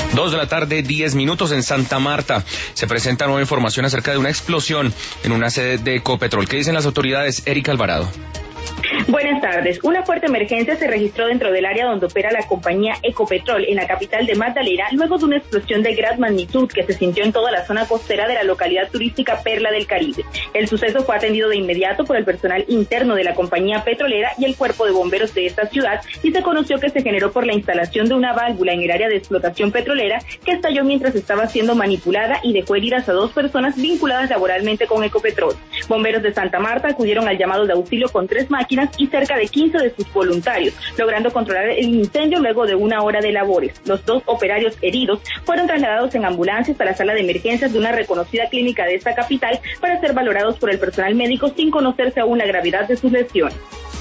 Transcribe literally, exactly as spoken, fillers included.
Dos de la tarde, diez minutos en Santa Marta. Se presenta nueva información acerca de una explosión en una sede de Ecopetrol. ¿Qué dicen las autoridades? Erika Alvarado. Buenas tardes. Una fuerte emergencia se registró dentro del área donde opera la compañía Ecopetrol en la capital de Magdalena, luego de una explosión de gran magnitud que se sintió en toda la zona costera de la localidad turística Perla del Caribe. El suceso fue atendido de inmediato por el personal interno de la compañía petrolera y el cuerpo de bomberos de esta ciudad, y se conoció que se generó por la instalación de una válvula en el área de explotación petrolera que estalló mientras estaba siendo manipulada y dejó heridas a dos personas vinculadas laboralmente con Ecopetrol. Bomberos de Santa Marta acudieron al llamado de auxilio con tres máquinas y cerca de quince de sus voluntarios, logrando controlar el incendio luego de una hora de labores. Los dos operarios heridos fueron trasladados en ambulancias a la sala de emergencias de una reconocida clínica de esta capital para ser valorados por el personal médico sin conocerse aún la gravedad de sus lesiones.